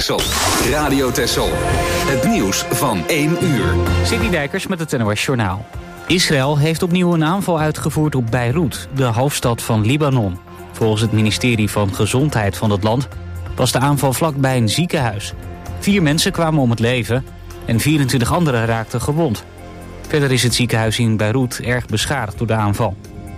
Texel. Radio Texel. Het nieuws van 1 uur. Sidney Dijkers met het NOS Journaal. Israël heeft opnieuw een aanval uitgevoerd op Beirut, de hoofdstad van Libanon. Volgens het ministerie van Gezondheid van het land was de aanval vlakbij een ziekenhuis. 4 mensen kwamen om het leven en 24 anderen raakten gewond. Verder is het ziekenhuis in Beirut erg beschadigd door de aanval.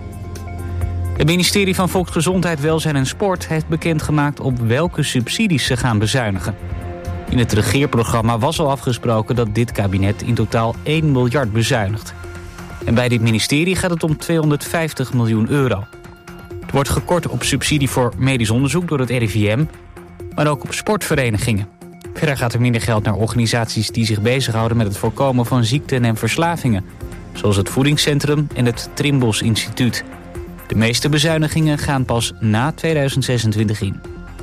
Het ministerie van Volksgezondheid, Welzijn en Sport heeft bekendgemaakt op welke subsidies ze gaan bezuinigen. In het regeerprogramma was al afgesproken dat dit kabinet in totaal 1 miljard bezuinigt. En bij dit ministerie gaat het om 250 miljoen euro. Het wordt gekort op subsidie voor medisch onderzoek door het RIVM, maar ook op sportverenigingen. Verder gaat er minder geld naar organisaties die zich bezighouden met het voorkomen van ziekten en verslavingen, zoals het Voedingscentrum en het Trimbos Instituut. De meeste bezuinigingen gaan pas na 2026 in.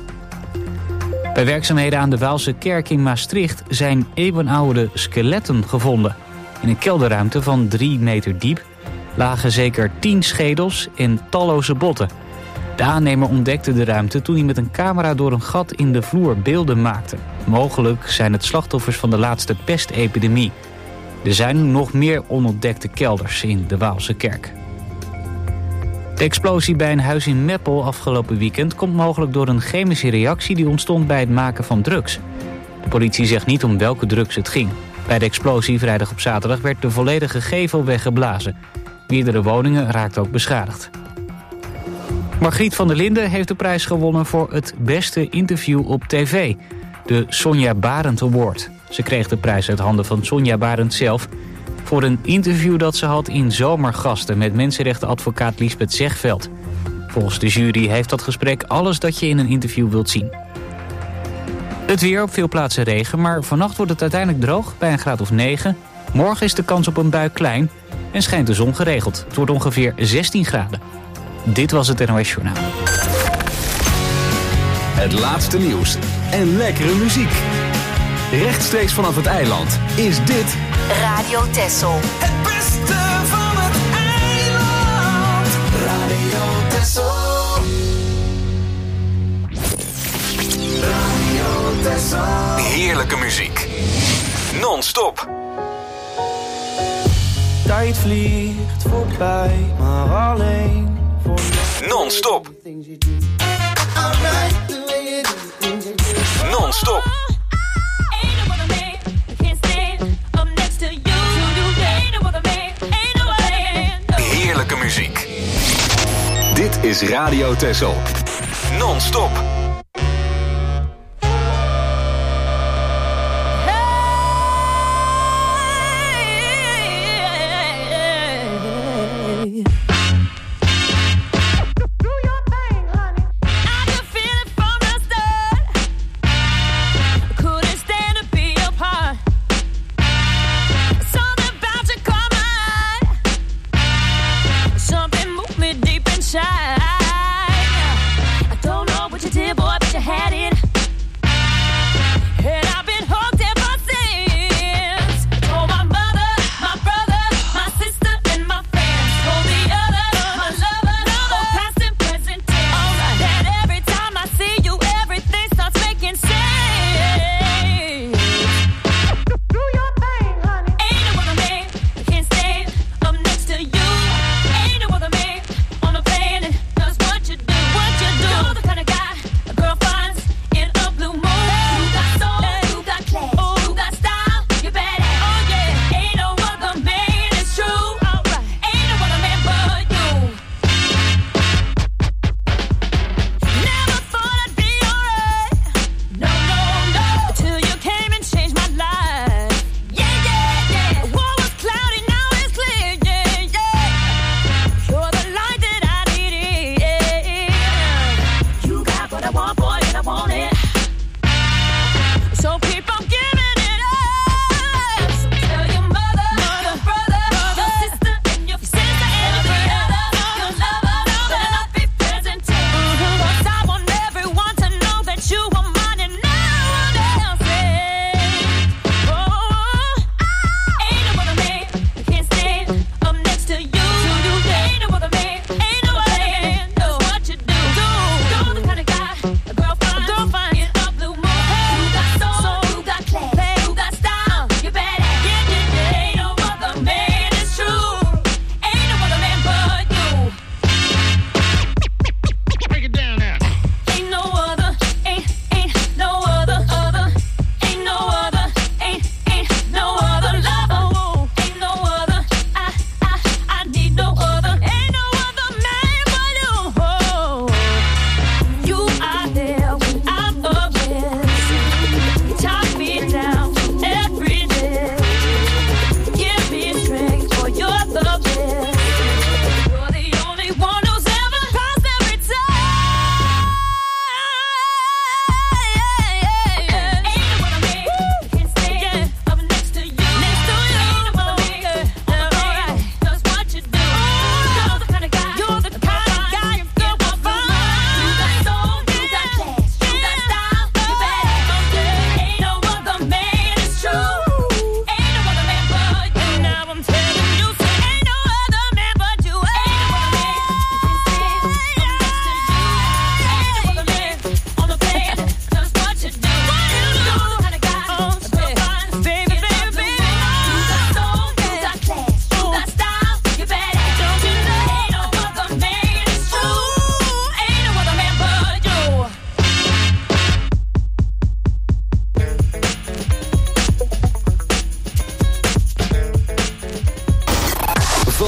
Bij werkzaamheden aan de Waalse kerk in Maastricht zijn eeuwenoude skeletten gevonden. In een kelderruimte van 3 meter diep lagen zeker 10 schedels en talloze botten. De aannemer ontdekte de ruimte toen hij met een camera door een gat in de vloer beelden maakte. Mogelijk zijn het slachtoffers van de laatste pestepidemie. Er zijn nog meer onontdekte kelders in de Waalse kerk. De explosie bij een huis in Meppel afgelopen weekend komt mogelijk door een chemische reactie die ontstond bij het maken van drugs. De politie zegt niet om welke drugs het ging. Bij de explosie vrijdag op zaterdag werd de volledige gevel weggeblazen. Meerdere woningen raakten ook beschadigd. Margriet van der Linden heeft de prijs gewonnen voor het beste interview op tv. De Sonja Barend Award. Ze kreeg de prijs uit handen van Sonja Barend zelf voor een interview dat ze had in Zomergasten met mensenrechtenadvocaat Liesbeth Zegveld. Volgens de jury heeft dat gesprek alles dat je in een interview wilt zien. Het weer, op veel plaatsen regen, maar vannacht wordt het uiteindelijk droog bij een graad of 9. Morgen is de kans op een bui klein en schijnt de zon geregeld. Het wordt ongeveer 16 graden. Dit was het NOS Journaal. Het laatste nieuws en lekkere muziek. Rechtstreeks vanaf het eiland is dit Radio Texel. Het beste van het eiland. Radio Texel. Radio Texel. heerlijke muziek. Non-stop. Tijd vliegt voorbij, maar alleen voor Non-stop. Non-stop. Heerlijke muziek. Dit is Radio Texel. Non-stop. I don't know what you did,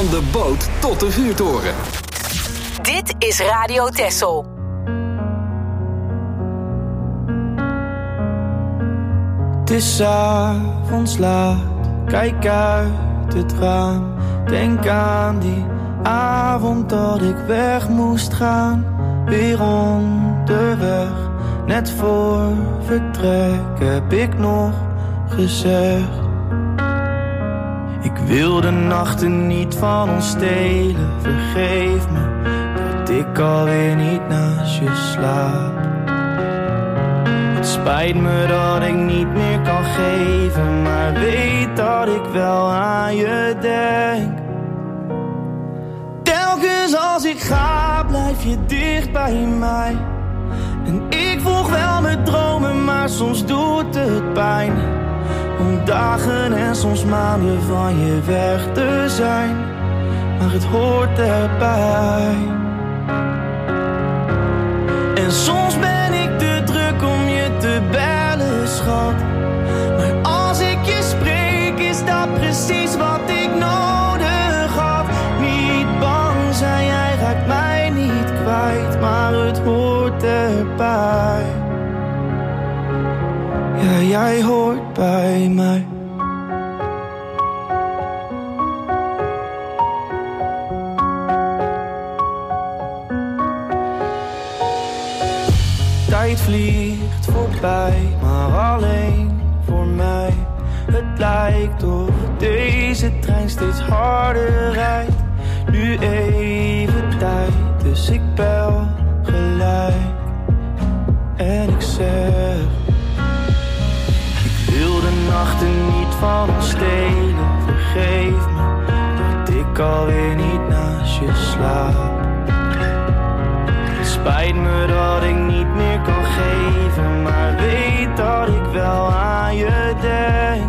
Van de boot tot de vuurtoren. Dit is Radio Texel. Het is 's avonds laat, kijk uit het raam. Denk aan die avond dat ik weg moest gaan. Weer onderweg, net voor vertrek heb ik nog gezegd. Ik wil de nachten niet van ons stelen. Vergeef me dat ik alweer niet naast je slaap. Het spijt me dat ik niet meer kan geven, maar weet dat ik wel aan je denk. Telkens als ik ga, blijf je dicht bij mij. En ik volg wel mijn dromen, maar soms doet het pijn om dagen en soms maanden van je weg te zijn. Maar het hoort erbij. En soms ben ik te druk om je te bellen, schat. Maar als ik je spreek, is dat precies wat ik nodig had. Niet bang zijn, jij raakt mij niet kwijt, maar het hoort erbij. Ja, jij hoort bij mij. Tijd vliegt voorbij, maar alleen voor mij. Het lijkt of deze trein steeds harder rijdt. Nu even tijd, dus ik bel gelijk. En ik zeg, ik wil de nachten niet van ons stelen. Vergeef me dat ik alweer niet naast je slaap. Het spijt me dat ik niet meer kan geven, maar weet dat ik wel aan je denk.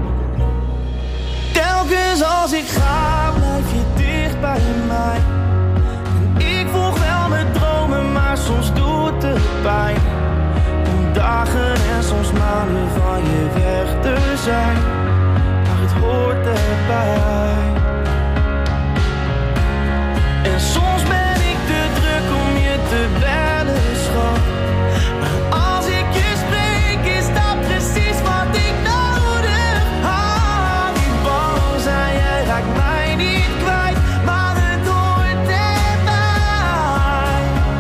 Telkens als ik ga, blijf je dicht bij mij. En ik volg wel mijn dromen, maar soms doet het pijn om dagen en soms maanden van je weg te zijn. Maar het hoort erbij. En soms ben ik te druk om je te bellen, schat. Maar als ik je spreek, is dat precies wat ik nodig had. Niet bang zijn, jij raakt mij niet kwijt, maar het hoort erbij.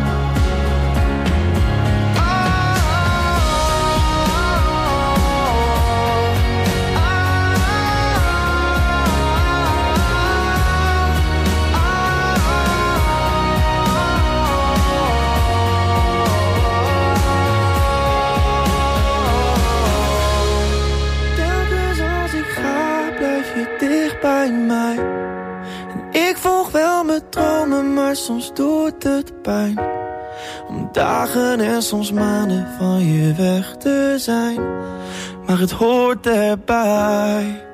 Telkens als ik ga, blijf je dicht bij mij. En ik volg wel mijn dromen, maar soms doet het pijn om dagen en soms maanden van je weg te zijn. Maar het hoort erbij.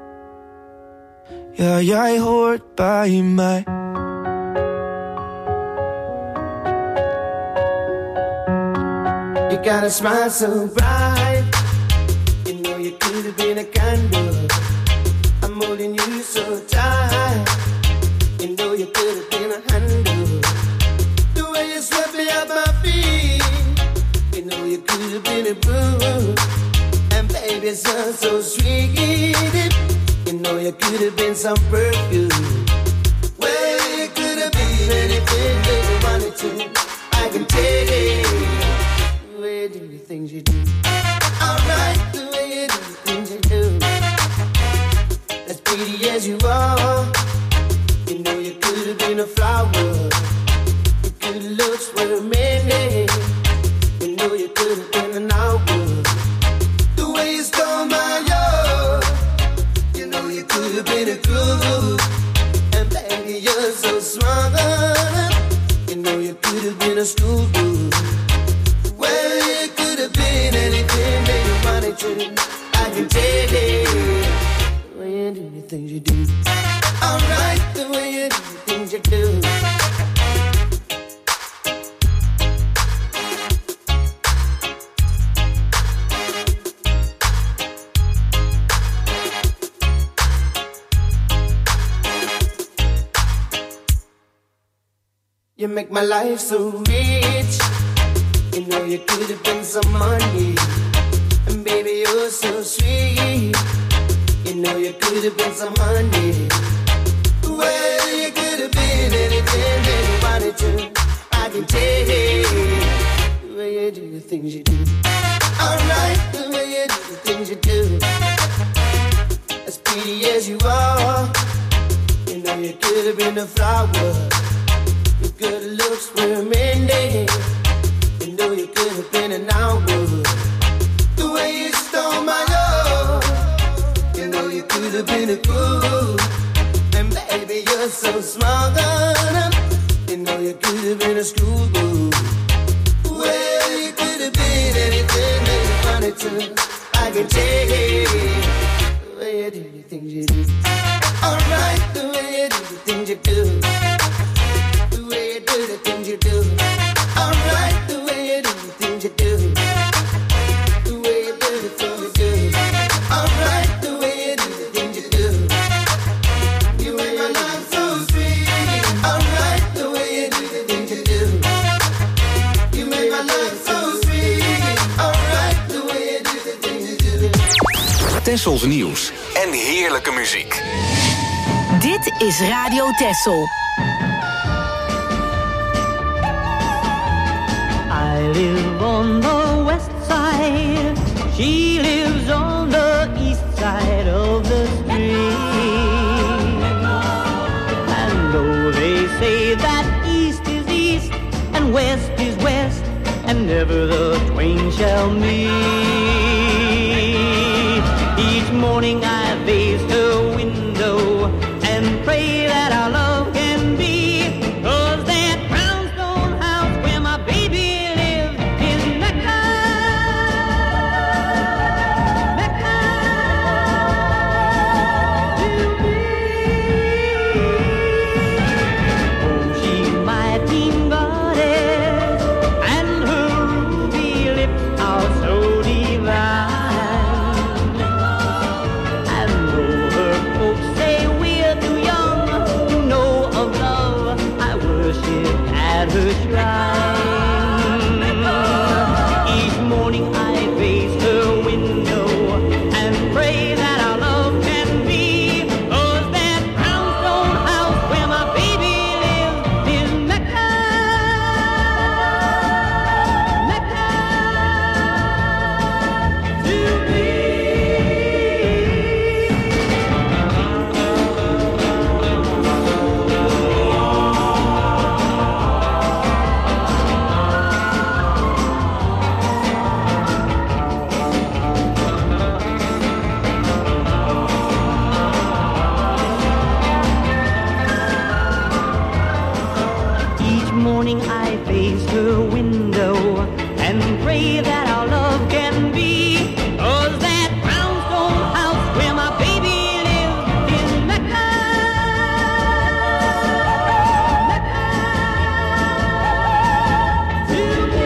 Ja, jij hoort bij mij. You got a smile so bright. You know you could have been a candle. I'm holding you so tight. You know you could have been a handle. The way you swept me off my feet. You know you could have been a boo. And baby, it's so sweet. You know you could have been some perfume. Well, you could have been anything that you wanted to. I can take it. The way you do the things you do. Alright, the way you do the things you do. As pretty as you are, you know you could have been a flower. Your good looks were many. You know you could have been an hour. The way you stole my heart, you know you could have been a groove. And baby, you're so smart. You know you could have been a school girl. Well, you could have been anything that you wanted to. I can take it. The way you do the things you do. Alright, the way you do the things you do. You make my life so rich. You know you could have been some money. And baby, you're so sweet. You know you could have been some honey. Well, you could have been anything that you wanted to. I can tell the way you do the things you do. Alright, the way you do the things you do. As pretty as you are, you know you could have been a flower. Your good looks were mending. You know you could have been an hour. The way you stole my love, you know you could have been a fool. And baby, you're so smart. You know you could have been a schoolboy. Well, you could have been anything that you wanted to. I can take it. The way you do the things you do. Alright, the way you do the things you do. The way you do the things you do. Alright, the way you do the things you do. The way you do the things you do. Alright, the way you do the things you do. You make my life so sweet. Alright, the way you do the things you do. You make my life so sweet. Alright, the way you do the things you do. Tessels nieuws en heerlijke muziek. Dit is Radio Tessel. I live on the west side. She lives on the east side of the street. And though they say that east is east and west is west, and never the twain shall meet. Each morning I face her window and pray that our love can be, 'cause that brownstone house where my baby lives is Mecca, Mecca to me. Oh, she's my teen goddess, and her ruby lips are so divine. And though her folks say we're too young to know of love, I worship at her shrine. Each morning I face her window and pray that our love can be, 'cause that brownstone house where my baby lives is Mecca, Mecca to me. Each morning I face her window and pray that our love can be, 'cause that brownstone house where my baby lives is Mecca, Mecca to me.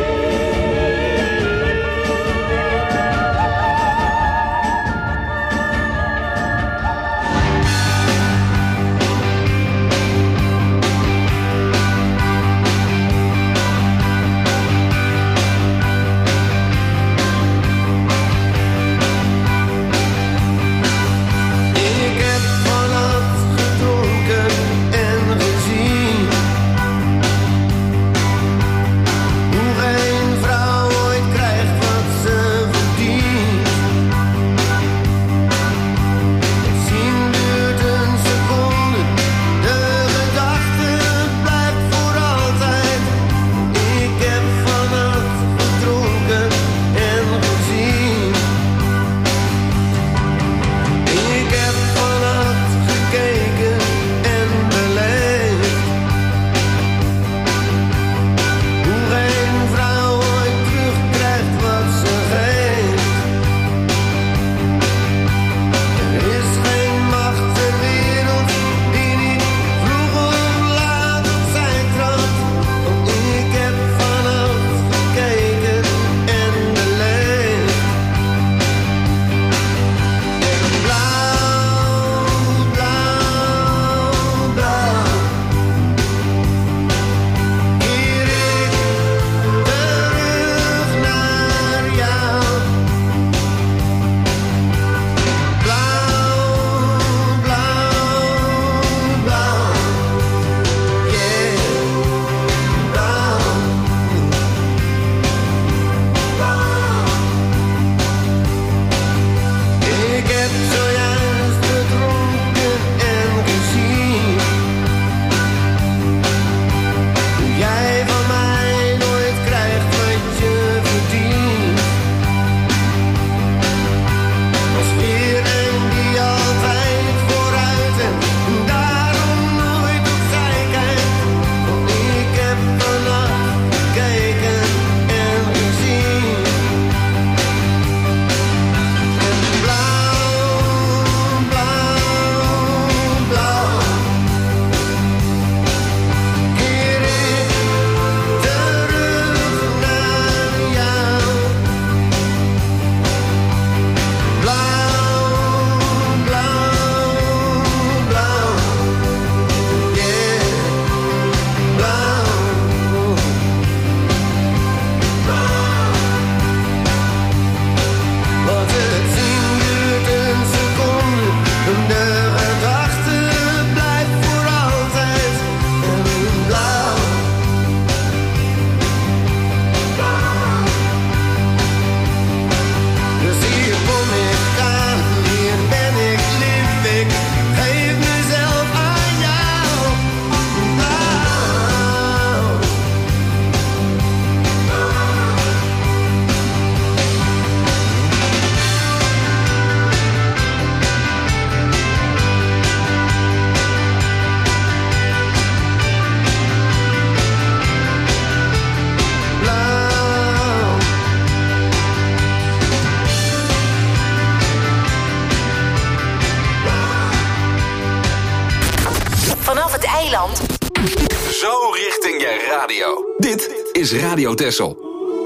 eiland. Zo richting je radio. Dit is Radio Texel.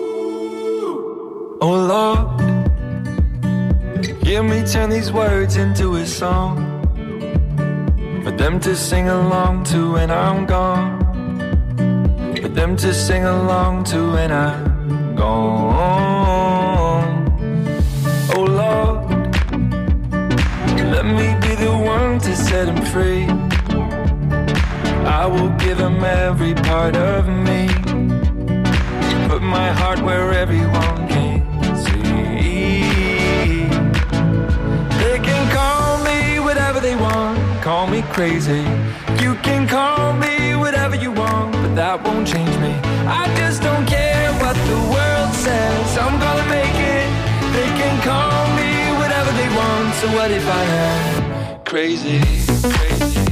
Oh Lord, hear me turn these words into a song for them to sing along to when I'm gone. For them to sing along to when I'm gone. Oh Lord, let me be the one to set him free. I will give him every part of me. Put my heart where everyone can see. They can call me whatever they want, call me crazy. You can call me whatever you want, but that won't change me. I just don't care what the world says, I'm gonna make it. They can call me whatever they want, so what if I am crazy, crazy?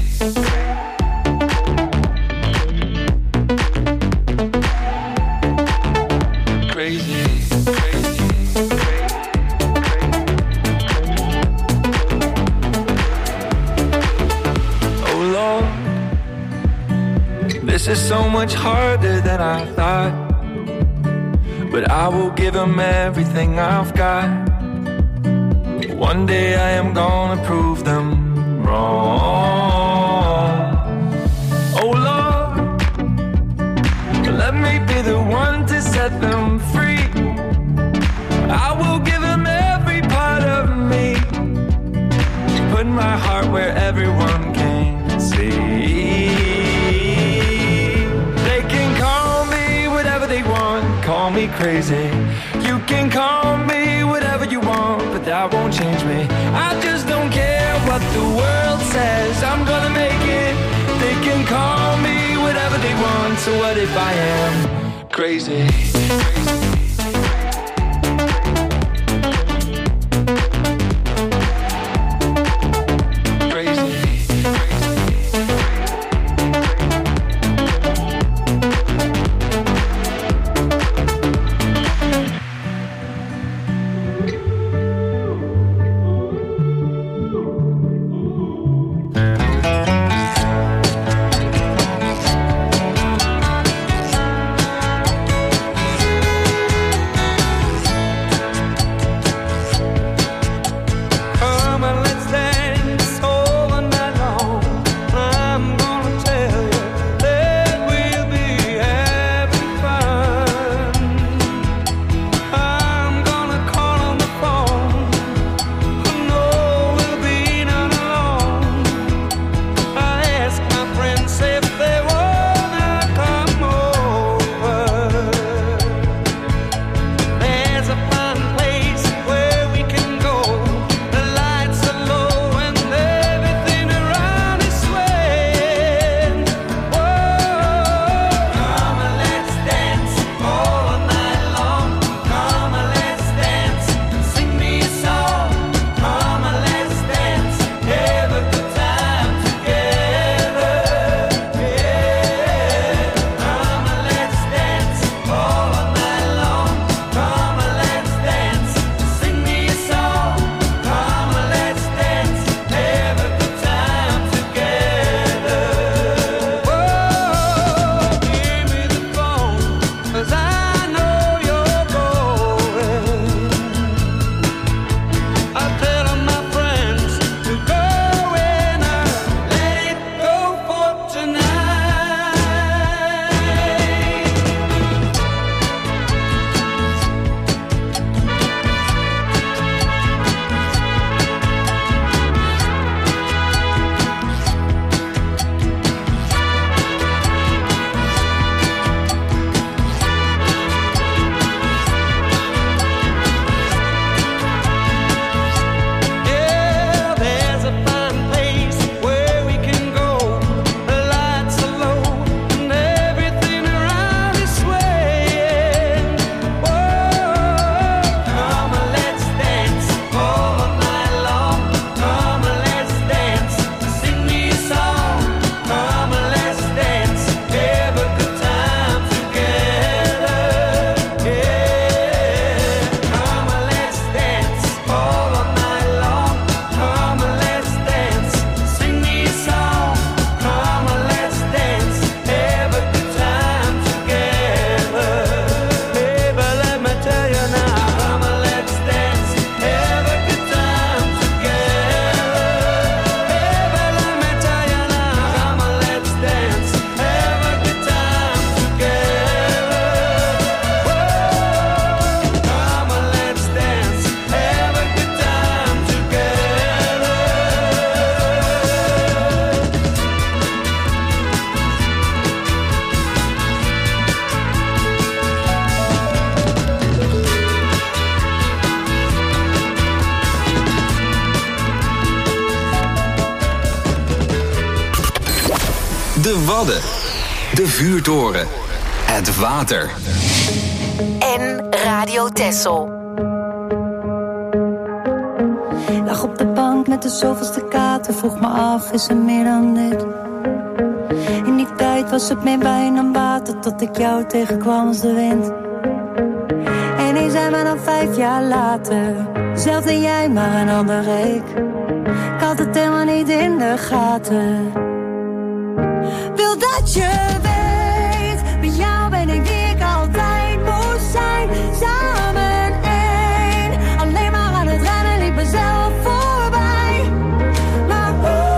This is so much harder than I thought, but I will give him everything I've got. One day I am gonna prove them wrong. Oh Lord, let me be the one to set them free. I will give him every part of me. Put my heart where everyone can see. Call me crazy, you can call me whatever you want, but that won't change me. I just don't care what the world says, I'm gonna make it. They can call me whatever they want, so what if I am crazy? De Wadden. De vuurtoren. Het water. En Radio Texel. Lag op de bank met de zoveelste kater. Vroeg me af, is er meer dan dit? In die tijd was het meer wijn dan water. Tot ik jou tegenkwam als de wind. En nu zijn we dan 5 jaar later. Zelfde jij, maar een andere ik. Ik had het helemaal niet in de gaten. Wil dat je weet, bij jou ben ik wie ik altijd moest zijn. Samen één, alleen maar aan het rennen, liep mezelf voorbij. Maar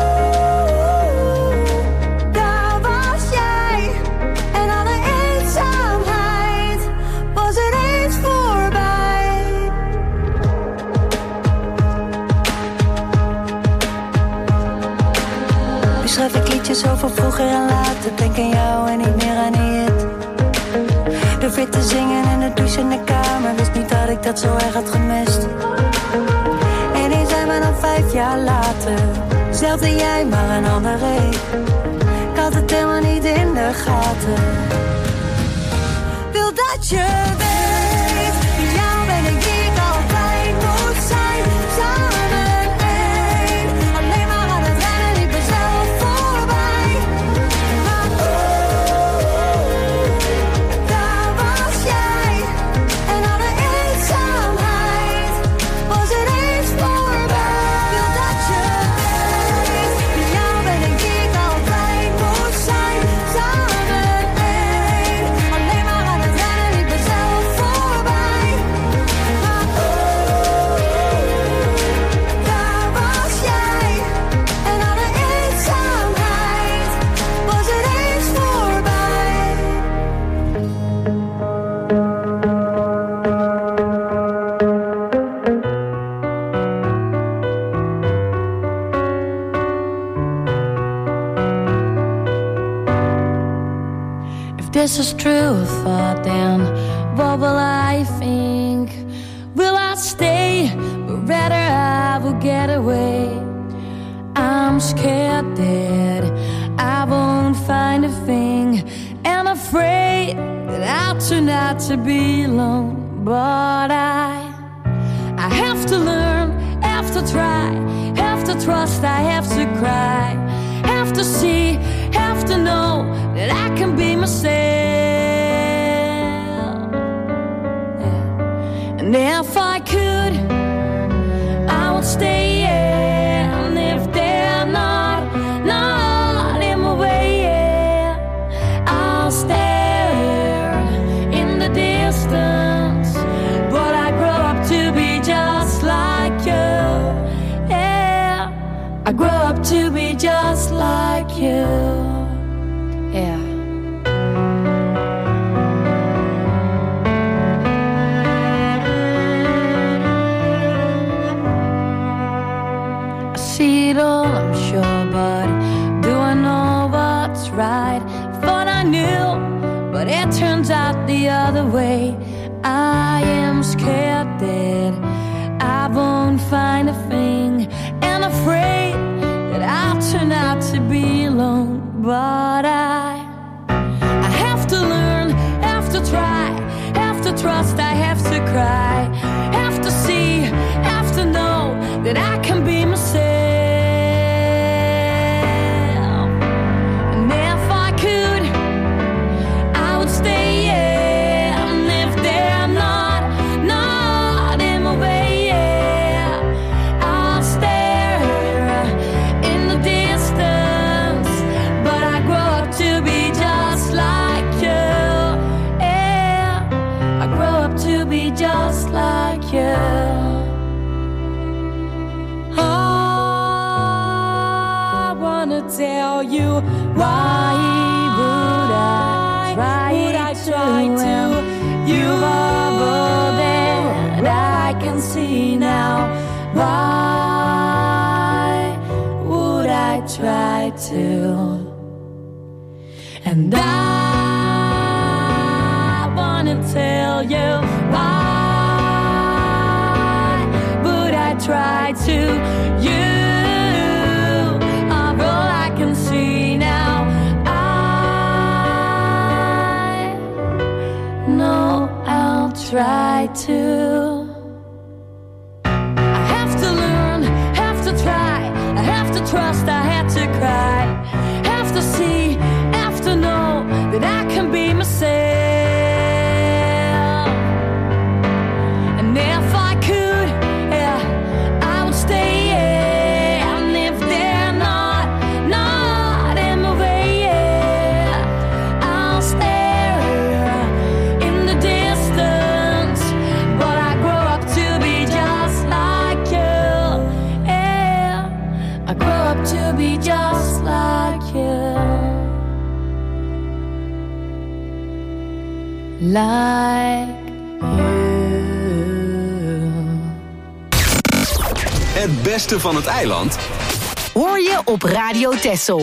daar was jij. En alle eenzaamheid was ineens voorbij. Nu schrijf ik liedjes over vroeger en later. Denk aan jou en niet meer aan die hit. Durf weer te zingen in de douche in de kamer. Wist niet dat ik dat zo erg had gemist. En nu zijn we dan 5 jaar later. Zelfde jij, maar een andere ik. Ik had het helemaal niet in de gaten. Wil dat je weet, bij jou ben ik wie ik altijd moet zijn. Samen één, alleen maar aan het rennen, liep mezelf voorbij. Maar daar was jij. En alle eenzaamheid was ineens voorbij. Wil dat je weet, bij jou ben ik wie ik altijd moet zijn. Samen één, alleen maar aan het rennen, liep mezelf voorbij. Maar daar was jij. En alle eenzaamheid was ineens voorbij. If this is true thought, then what will I think? Will I stay? But rather I will get away. I'm scared that I won't find a thing, and afraid that I'll turn out to be alone. But I have to learn, have to try, have to trust, I have to cry, have to see, have to know that I can be myself. Yeah. And if I could, I would stay. Yeah. And if they're not in my way, yeah, I'll stare in the distance. But I grow up to be just like you. Yeah, I grow up to be just like you. Yeah. I see it all, I'm sure, but do I know what's right? Thought I knew, but it turns out the other way. I am scared that I won't find a thing, and afraid that I'll turn out to be alone. But I have to learn, have to try, have to trust, I have to cry, have to see, have to know that I can be myself. And if I could, I would stay, yeah. And if they're not in my way, yeah, I'll stare in the distance. But I grow up to be just like you, yeah, I grow up to be just like you. I wanna tell you, why would I try to? You are all that I can see now. Why would I try to? And I wanna tell you, why would I try to? You are all I can see now. I to. I have to learn, have to try, I have to trust, I had to cry, have to see, have to know that I can be myself. And if I could, yeah, I would stay, yeah, and if they're not in my way, yeah, I'll stare in the distance. But I grow up to be just like you, yeah, I grow up to be just like you. Like Het beste van het eiland Hoor je op Radio Texel.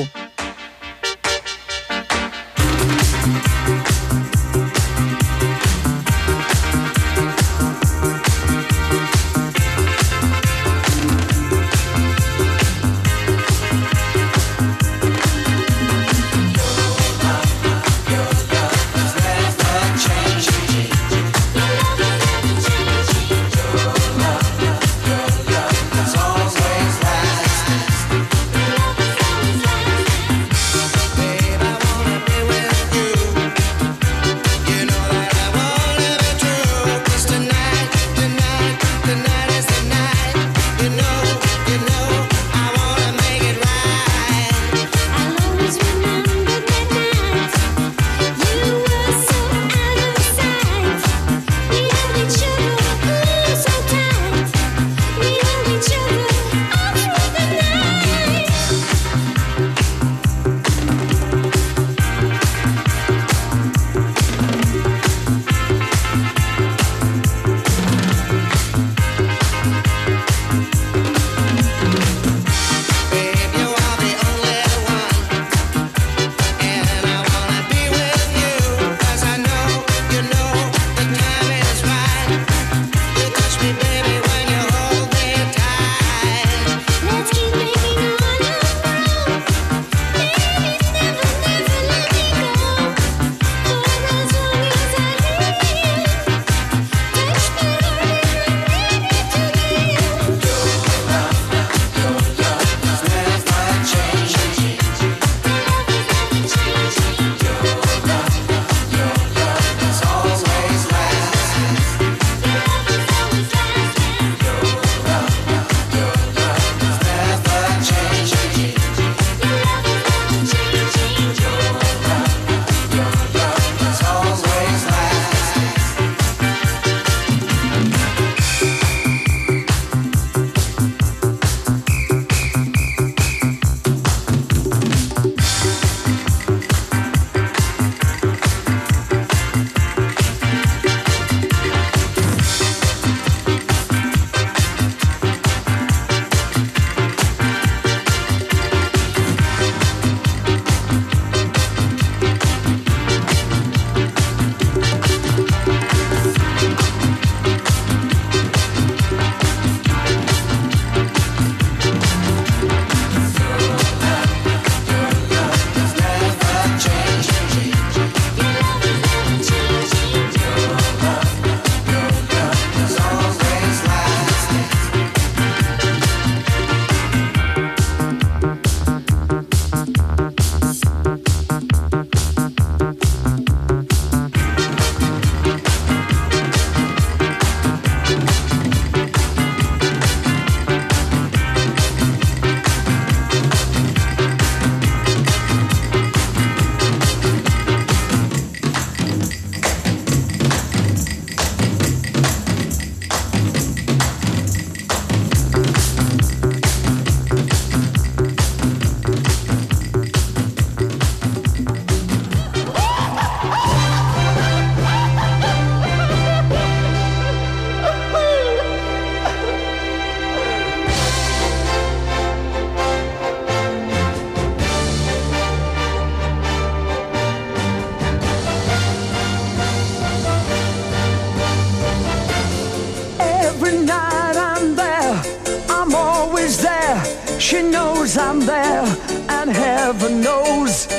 She knows I'm there, and heaven knows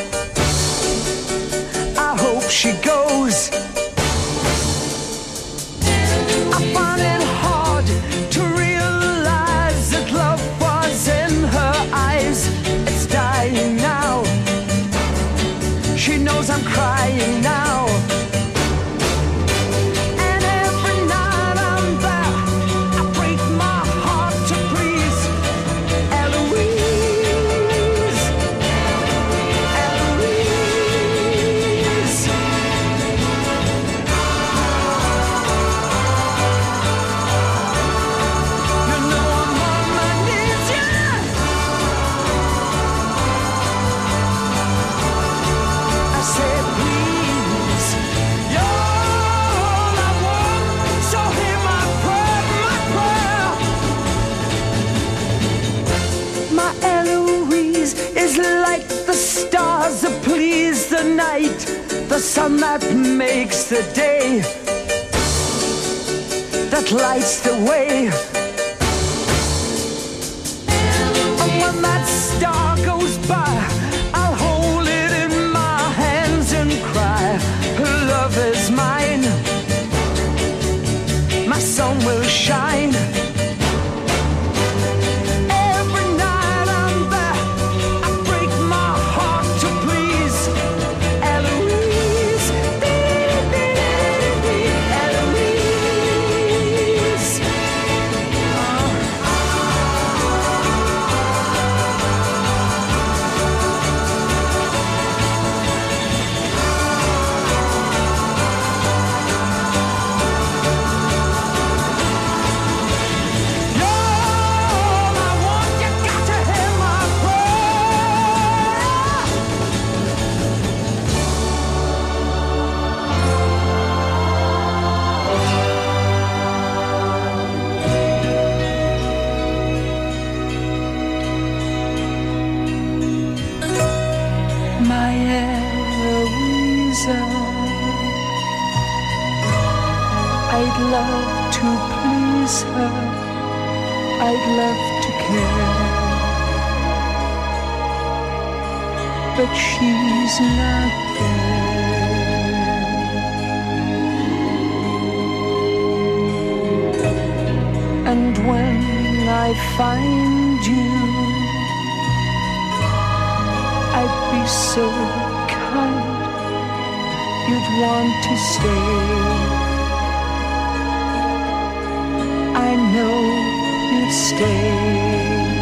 I hope she goes. like the stars that please the night, the sun that makes the day, that lights the way. And when that star goes by, I'll hold it in my hands and cry, love is mine, my sun will shine. I'd love to please her, I'd love to care, but she's not there. And when I find you, I'd be so kind, you'd want to stay. I know you'd stay.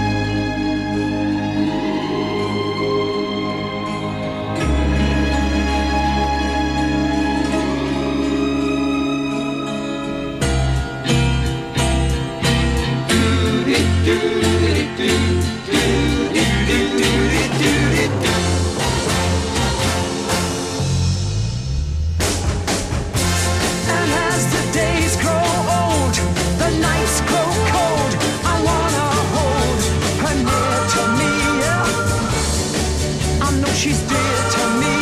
And as the days grow old, the nights grow cold, I wanna hold her near to me, yeah. I know she's dear to me,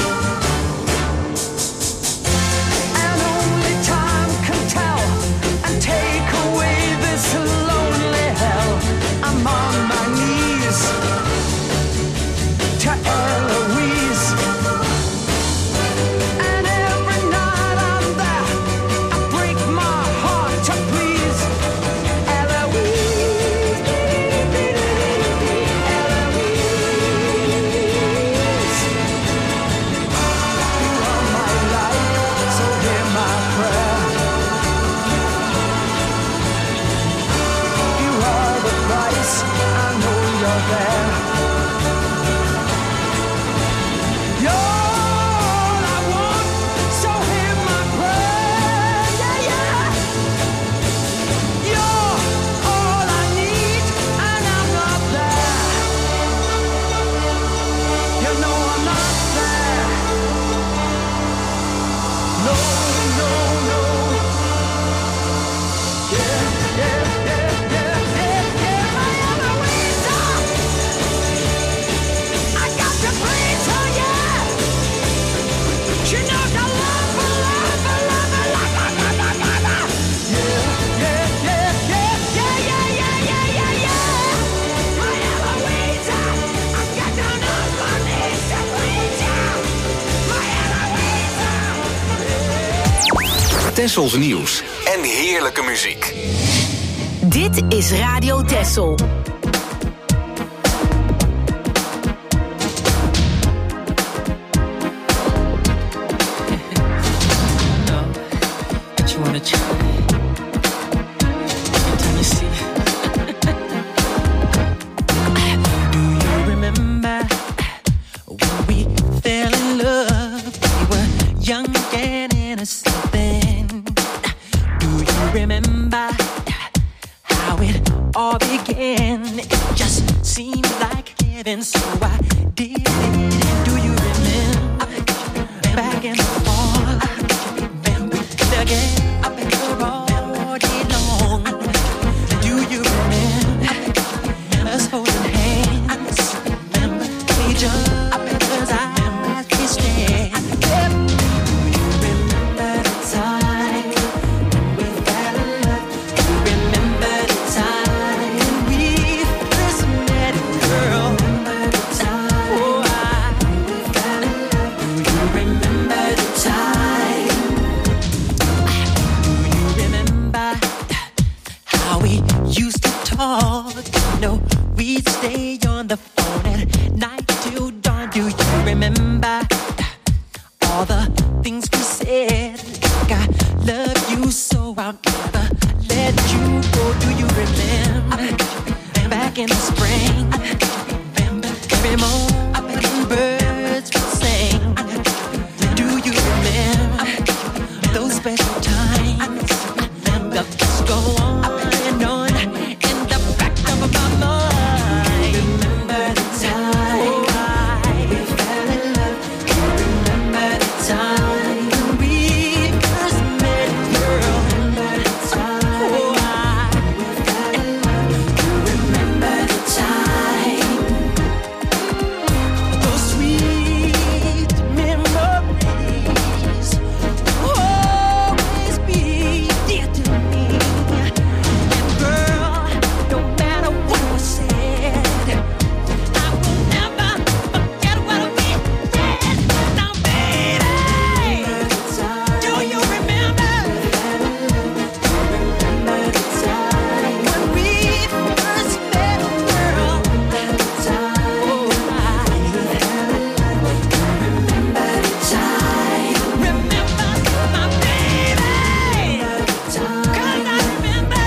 and only time can tell and take away this lonely hell. I'm on my knees to Eloise, and every night I'm there, I break my heart to please Eloise. Eloise, you are my life, so hear my prayer. You are the price, I know you're there. You're all I want, so hear my prayer, yeah, yeah. You're all I need, and I'm not there. You know I'm not there. No, no, no. Yeah, yeah, yeah, yeah, yeah, yeah. My Eloisa, I got to please her, yeah. She knows I love her, love her, love her, love her, love her, love her. Yeah, yeah, yeah, yeah, yeah, yeah, yeah, yeah, yeah, yeah. My Eloisa, I get down on my knees to please you. My Eloisa. Tessels nieuws en heerlijke muziek. Dit is Radio Tessel. But you wanna try? Let me see. Do you remember when we fell in love? We were young and innocent then. Do you remember how it all began? It just seemed like heaven, so I did it. Do you remember back and forth? Again, I've been here all day long. Do you remember us holding hands? on the phone at night till dawn. Do you remember all the things we said? Like I love you so I'll never let you go. Do you remember back in the spring? Every morning birds would sing. Do you remember those special times? The just go on and on in the back of my mind. Remember the time we fell in love. Remember the time when we first met, girl. Remember the time we fell in love. Remember the time. Those sweet memories will always be dear to me. And girl, no matter what was said, I will never forget what we said. Now, baby, do you remember when we first met, girl? Remember the time. Remember my baby. 'Cause I remember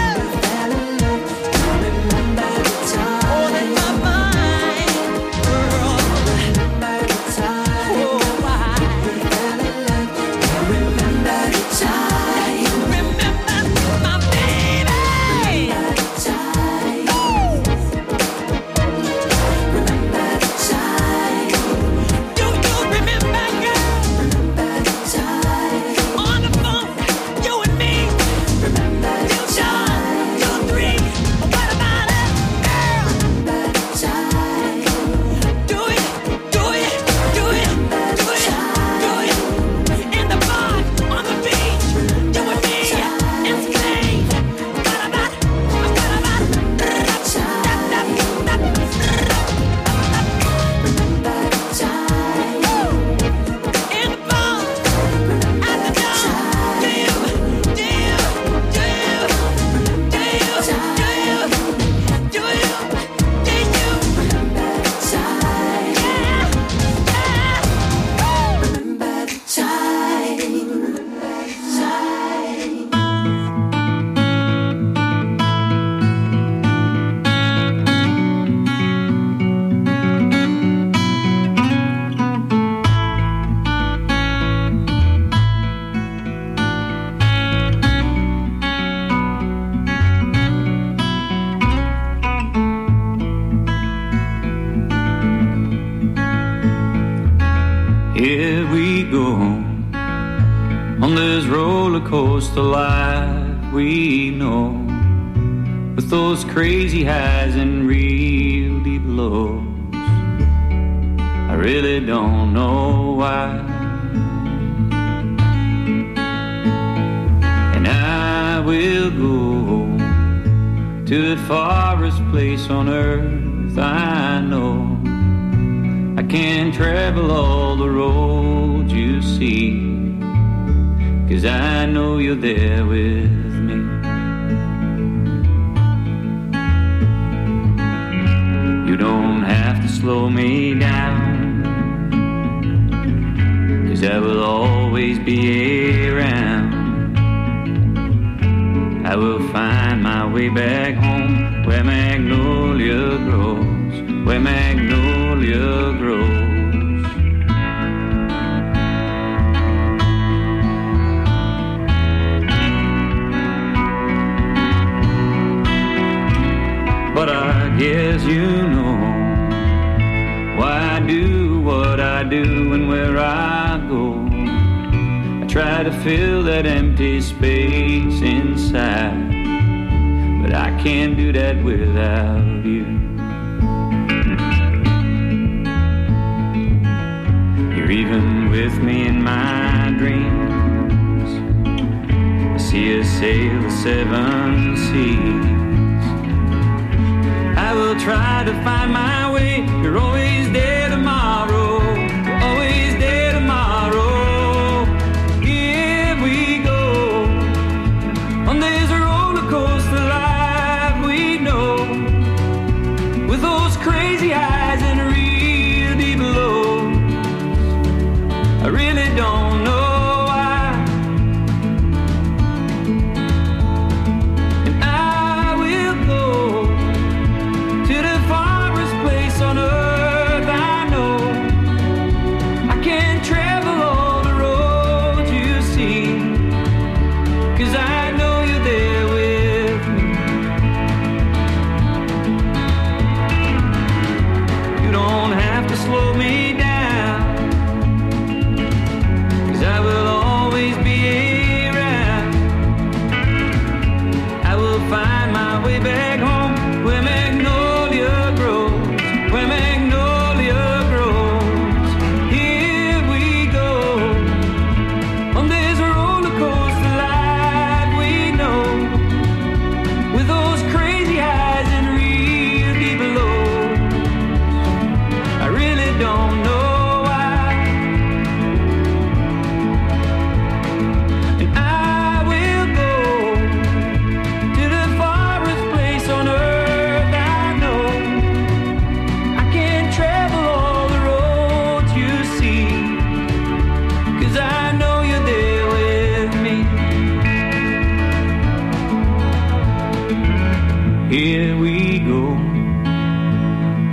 all in my mind, girl. Remember the time. Remember the time. Remember my baby. Remember the time. Remember the time. Do you remember, girl? Remember the time. On the phone, you and me. Remember the time. 2, 3. What about it, girl? Remember the time. Do it, do it, do it, do it, do it. In the bar, on the beach, you and me in Spain. What about? Remember the time. In the bar, at the door. Do you? Do you? Do you? Do you? Do you? Do you? Do you? Remember the time. Yeah, yeah. Remember the time. Remember the time. Here we go on this roller coaster life we know, with those crazy highs and real deep lows. I really don't know why, and I will go to the farthest place on earth I know. I can't travel all the roads you see, 'cause I know you're there with me. You don't have to slow me down, 'cause I will always be around. I will find my way back home, where magnolia grows, where magnolia grows. But I guess you know why I do what I do and where I go. I try to fill that empty space inside, but I can't do that without you. You're even with me in my dreams. I see us sail the 7 seas. I will try to find my way. You're always there tomorrow. You're always there tomorrow. Here we go on this roller coaster life we know, with those crazy eyes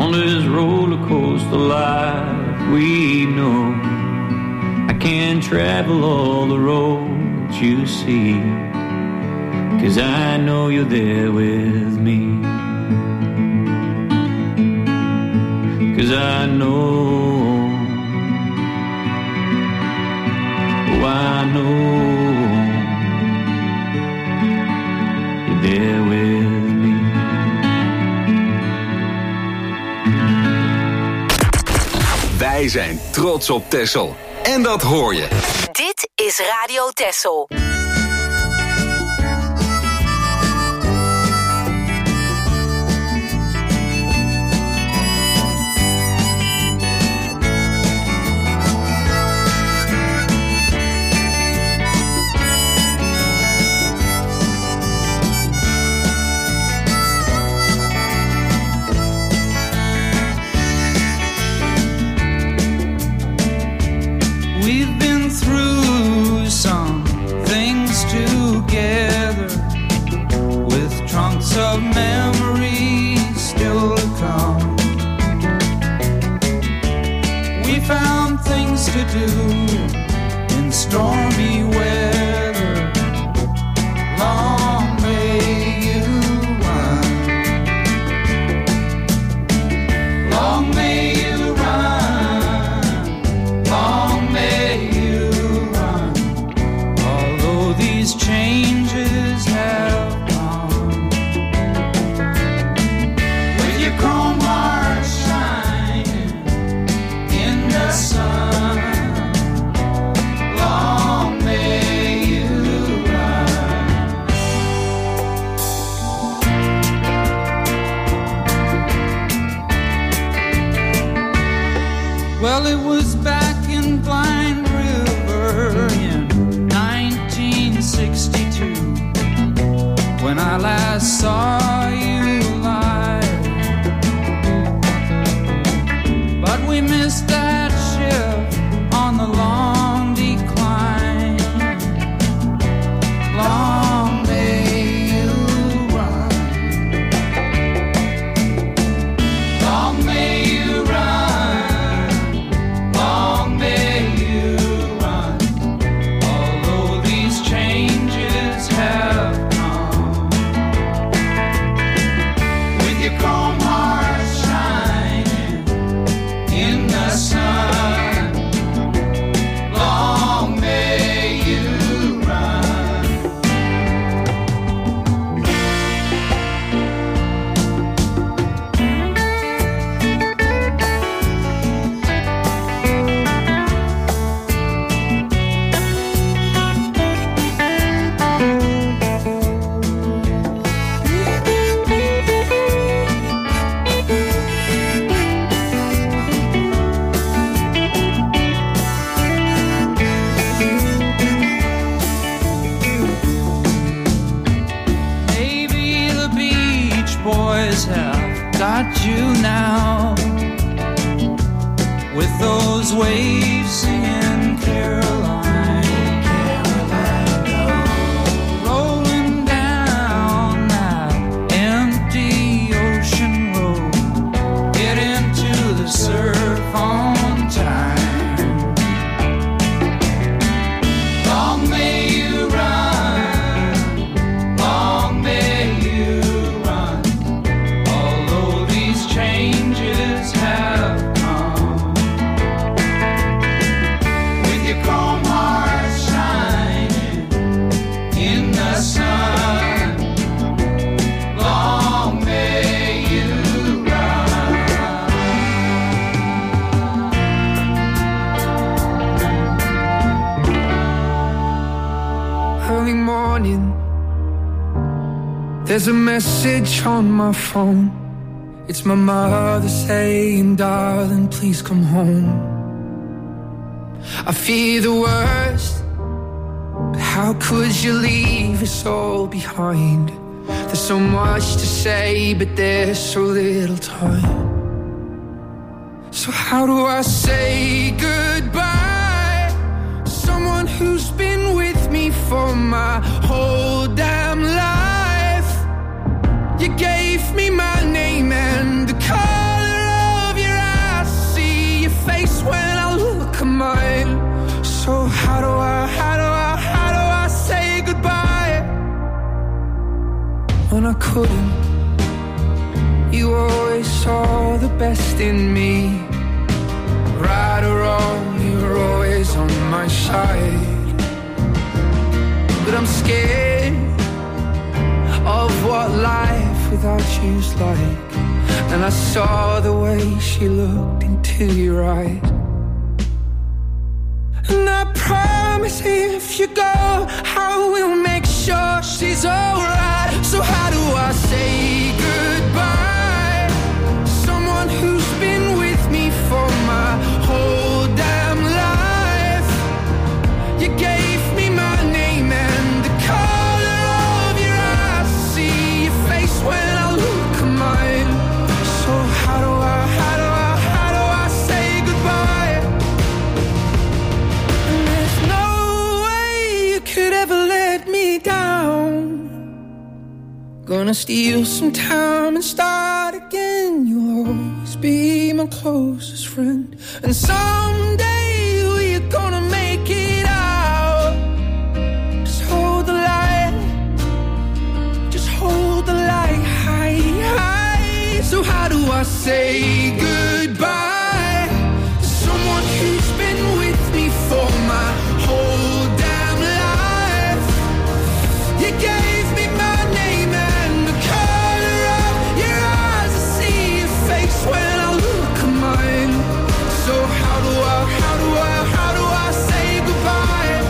on this roller coaster life we know. I can't travel all the roads you see, 'cause I know you're there with me. 'Cause I know, oh I know you're there with me. Wij zijn trots op Texel. En dat hoor je. Dit is Radio Texel. We've been through some things together, with trunks of memories still to come. We found things to do in stormy weather. Long may you run. Long may you run. Long may you run. Although these changes have come, with your chrome heart shining in the sun. Long may you run. Well, it was back in Blind River in 1962 when I last saw you live. But we missed that ship on the long decline. Long may you run. Long may you run. Long may you run. Although these changes have come, with your chrome heart shining in the sun. Long may you run. Maybe the Beach Boys have got you now, with those waves singing Caroline, Caroline, rolling down that empty ocean road. Get into the surf on time. Long may you run. Long may you run. Although these changes have come, with your chrome heart shining in the sun. Long may you run. Early morning, there's a message on my phone. It's my mother saying, darling, please come home. I fear the worst, but how could you leave us all behind? There's so much to say, but there's so little time. So how do I say goodbye to someone who's been with me for my whole damn life? You gave me my name and the color how do I say goodbye when I couldn't? You always saw the best in me. Right or wrong, you're always on my side. But I'm scared of what life without you's like. And I saw the way she looked into your eyes. And I promise if you go, I will make sure she's alright. So how do I say goodbye? Someone who's been with me for my whole damn life. You gave me my name and the color of your eyes. See your face when I look at mine. So how do I say goodbye? And there's no way you could ever let me down. Gonna steal some time and start again. You'll always be my closest friend. And someday we're gonna make it out. Just hold the light. Just hold the light high, high. So how do I say goodbye to someone who's been with me for my whole damn life? You gave me my name and the color of your eyes. I see your face when I look at mine. So how do I say goodbye?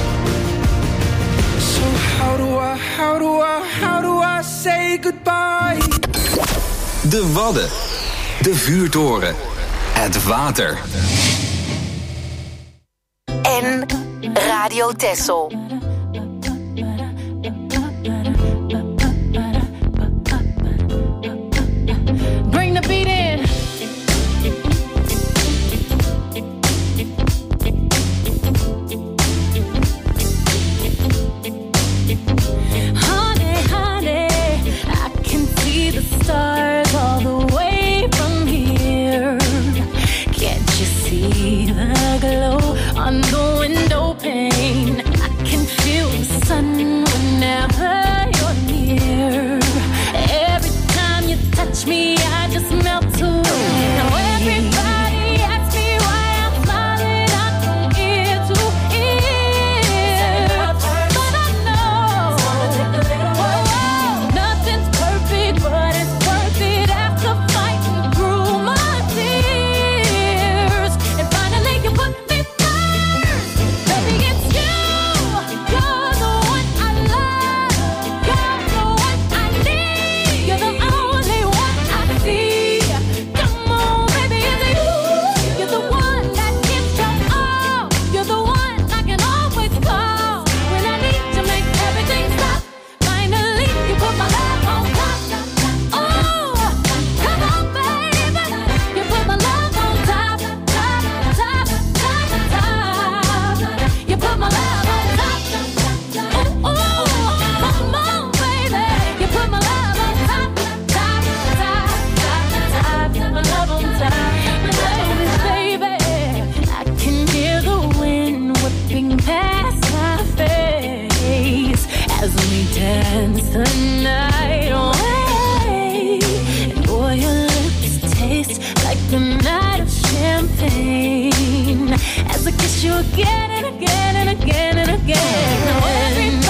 So how do I say goodbye? De Wadden. De vuurtoren. Het water. En Radio Texel. Bring the beat in. Honey, honey, I can see the stars all the way from here. Can't you see the glow on the window pane? I can feel the sun whenever you're near. Every time you touch me, I just melt away. Now everybody asks me why I'm smiling out from ear to ear, but I know nothing's perfect, but it's worth it after fighting through my tears. And finally you put me first, baby, it's you. You're the one I love, you're the one I need, you're the only one I see. Come on, baby, it's you. You're the one that gives your all, you're the one I can always call when I need to make everything stop. Finally you put my love on top. Oh, come on, baby, you put my love on top, top, top, top, top. You put my love on top. Oh, come on, baby, you put my love on top, top, top, top, top. My love on top, baby. I can hear the wind whipping past my face as we dance the night away. And boy, your lips taste like the night of champagne as I kiss you again and again and again and again. Now every